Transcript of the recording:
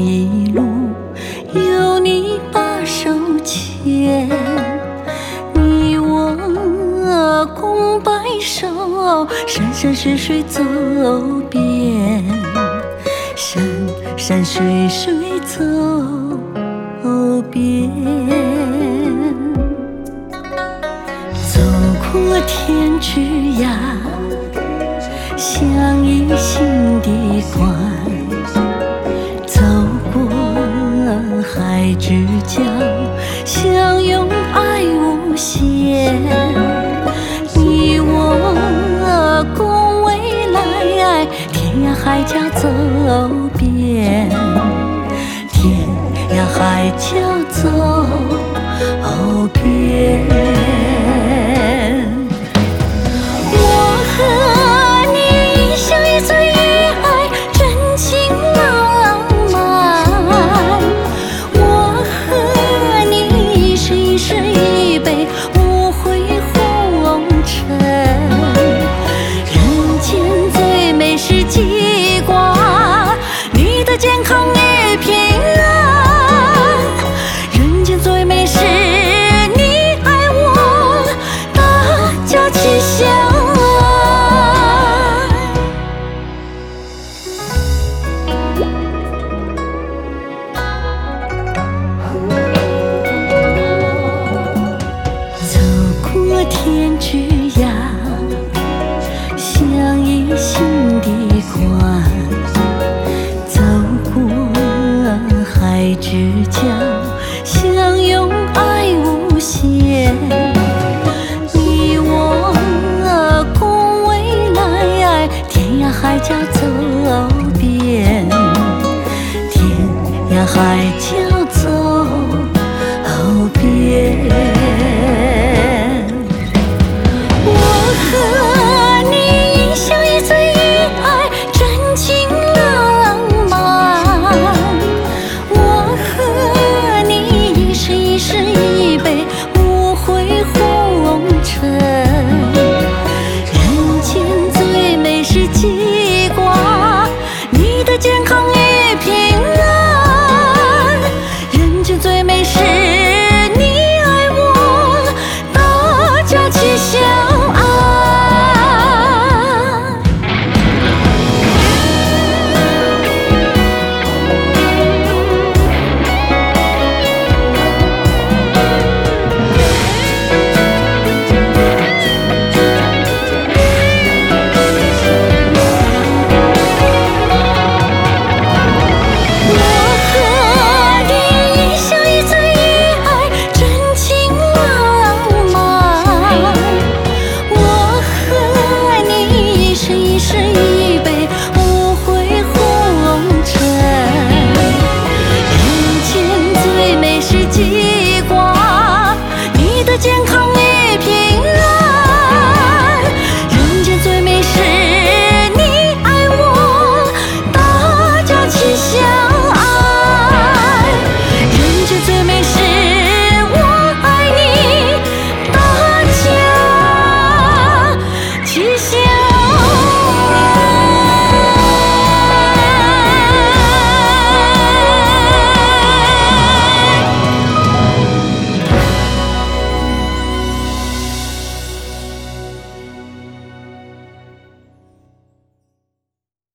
一路有你把手牵，你我共白首，山山水水走遍，山山水水走遍。走过天之涯，相依心底关，走过海之角，相拥爱无限。你我共未来，天涯海角走遍，天涯海角走遍。健康与平安，人间最美是你爱我，大家齐相爱。走过天之涯，相依心底关，海之角，相拥爱无限。你我共未来，天涯海角走遍，天涯海角。